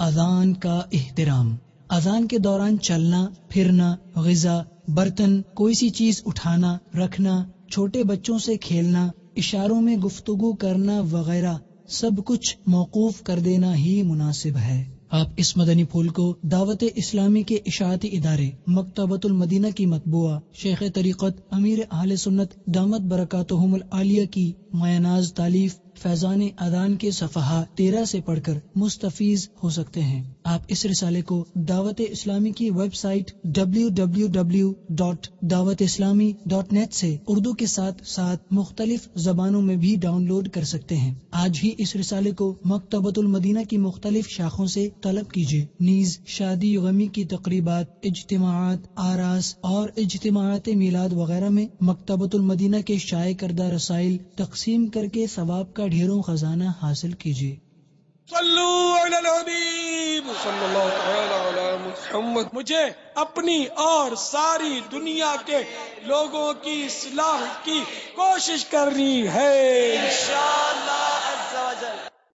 اذان کا احترام۔ اذان کے دوران چلنا پھرنا، غذا، برتن، کوئی سی چیز اٹھانا رکھنا، چھوٹے بچوں سے کھیلنا، اشاروں میں گفتگو کرنا وغیرہ سب کچھ موقوف کر دینا ہی مناسب ہے۔ آپ اس مدنی پھول کو دعوت اسلامی کے اشاعتی ادارے مکتبۃ المدینہ کی مطبوعہ شیخ طریقت امیر اہل سنت دامت برکاتہم العالیہ کی مایہ-ناز تالیف فیضان اذان کے صفحہ 13 سے پڑھ کر مستفیض ہو سکتے ہیں۔ آپ اس رسالے کو دعوت اسلامی کی ویب سائٹ www.dawatIslami.net سے اردو کے ساتھ ساتھ مختلف زبانوں میں بھی ڈاؤن لوڈ کر سکتے ہیں۔ آج ہی اس رسالے کو مکتبۃ المدینہ کی مختلف شاخوں سے طلب کیجیے۔ نیز شادی غمی کی تقریبات، اجتماعات، آراس اور اجتماعات میلاد وغیرہ میں مکتبۃ المدینہ کے شائع کردہ رسائل تقسیم کر کے ثواب کا ڈھیروں خزانہ حاصل کیجیے۔ صلو علی الحبیب صلی اللہ تعالی علی محمد۔ مجھے اپنی اور ساری دنیا کے لوگوں کی اصلاح کی کوشش کرنی ہے انشاءاللہ عز و جل۔